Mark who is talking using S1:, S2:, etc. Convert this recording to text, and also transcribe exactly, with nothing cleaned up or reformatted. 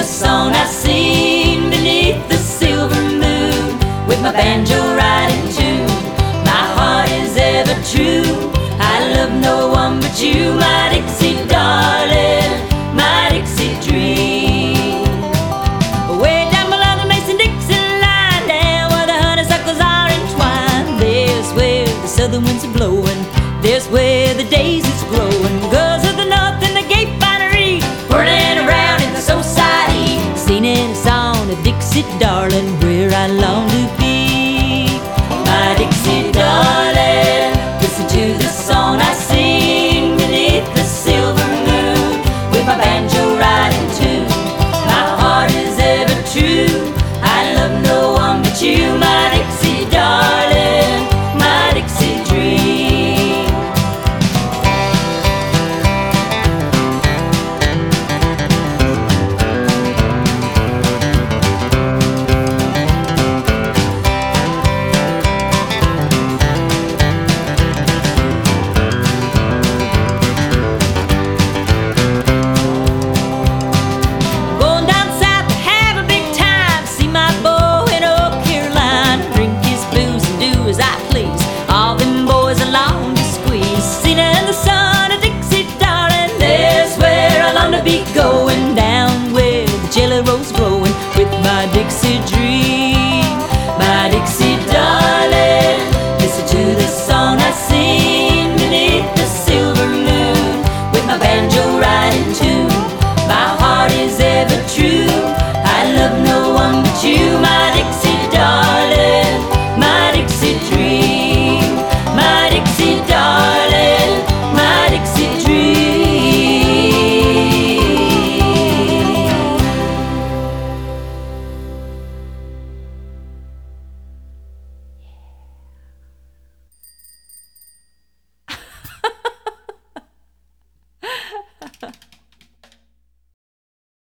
S1: song I sing beneath the silver moon, with my banjo right in tune. My heart is ever true, I love no one but you, my Dixie darling, my Dixie dream. Way down below the Mason-Dixon line, down where the honeysuckles are entwined, there's where the southern winds are blowing, there's where the daisies growing. Girls of the north and the gay finery, whirling around in the society, singing a song of Dixie darling.